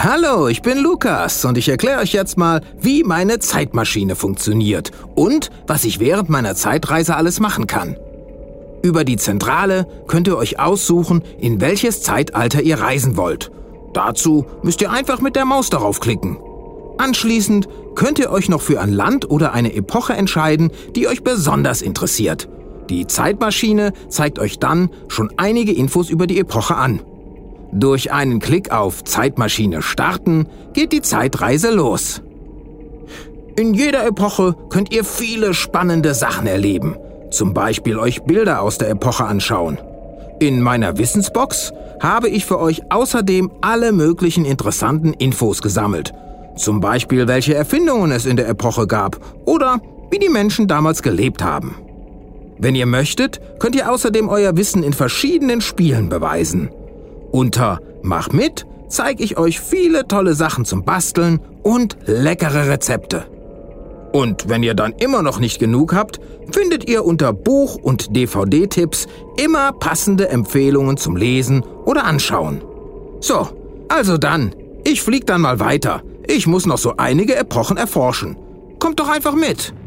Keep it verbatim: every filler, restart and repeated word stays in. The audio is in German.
Hallo, ich bin Lukas und ich erkläre euch jetzt mal, wie meine Zeitmaschine funktioniert und was ich während meiner Zeitreise alles machen kann. Über die Zentrale könnt ihr euch aussuchen, in welches Zeitalter ihr reisen wollt. Dazu müsst ihr einfach mit der Maus darauf klicken. Anschließend könnt ihr euch noch für ein Land oder eine Epoche entscheiden, die euch besonders interessiert. Die Zeitmaschine zeigt euch dann schon einige Infos über die Epoche an. Durch einen Klick auf Zeitmaschine starten geht die Zeitreise los. In jeder Epoche könnt ihr viele spannende Sachen erleben. Zum Beispiel euch Bilder aus der Epoche anschauen. In meiner Wissensbox habe ich für euch außerdem alle möglichen interessanten Infos gesammelt. Zum Beispiel, welche Erfindungen es in der Epoche gab oder wie die Menschen damals gelebt haben. Wenn ihr möchtet, könnt ihr außerdem euer Wissen in verschiedenen Spielen beweisen. Unter Mach mit zeige ich euch viele tolle Sachen zum Basteln und leckere Rezepte. Und wenn ihr dann immer noch nicht genug habt, findet ihr unter Buch- und D V D-Tipps immer passende Empfehlungen zum Lesen oder Anschauen. So, also dann, ich flieg dann mal weiter. Ich muss noch so einige Epochen erforschen. Kommt doch einfach mit!